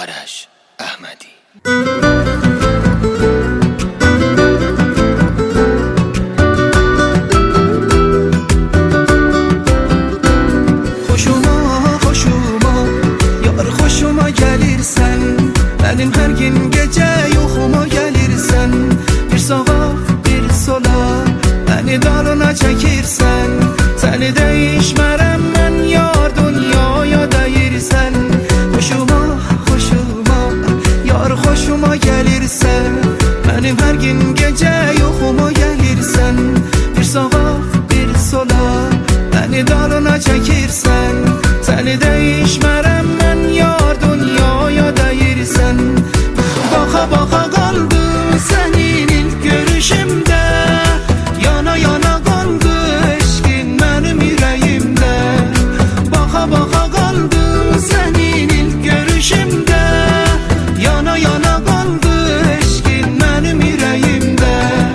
آرش احمدی. Hoşuma gelirsen, benim her gün gece yuxuma gelirsen, bir sağa bir sola beni dalına çekirsen, seni değişmərəm mən yar dünyaya deyirsən. Hoşuma yar hoşuma gelirsen, benim her gün gece yuxuma gelirsen, bir sağa bir sola beni dalına çekirsen, seni değişmərəm mən yar dünyaya deyirsən. Baxa baxa qaldım sənin ilk görüşümdə, yana yana qaldı eşqin mənim ürəyimdə. Baxa baxa qaldım sənin ilk görüşümdə, yana yana qaldı eşqin mənim ürəyimdə.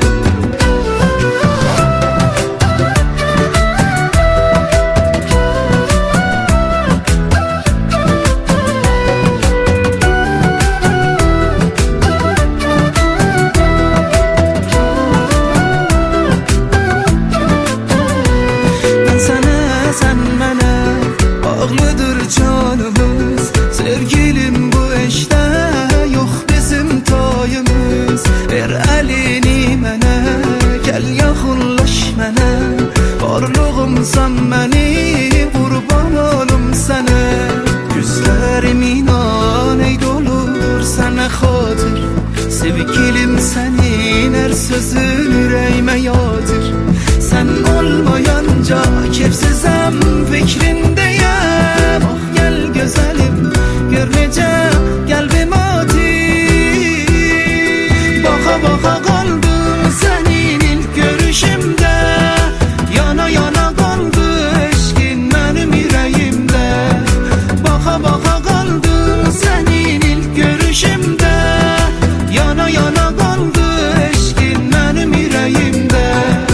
Ağlıdır canımız, sevgilim bu eşdə yox bizim tayımız. Ver əlini mənə, gəl yaxınlaş mənə, varlığımsan məni, qurban olum sənə. Gözlərim inan ey dolur sənə xatır, sevgilim sənin hər sözün ürəyimə yadır. Sən olmayanca kefsizəm fikrindəyəm. Ah gel gözəlim, gör necə qəlbim atır. Baxa baxa qaldım sənin ilk görüşümdə, yana yana qaldı eşqin mənim ürəyimdə. Baxa baxa qaldım sənin ilk görüşümdə, yana yana qaldı eşqin mənim ürəyimdə.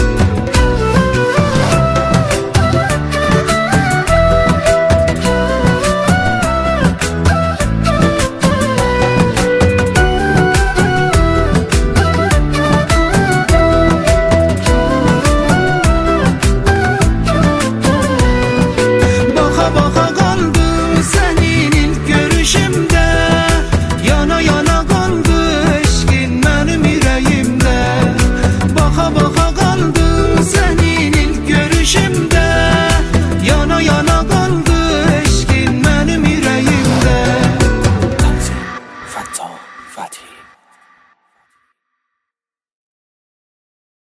Baxa qaldım sənin ilk görüşümdə, yana yana qaldı eşqin mənim ürəyimdə. Baxa baxa qaldım sənin ilk görüşümdə, yana yana qaldı eşqin mənim ürəyimdə. Fatih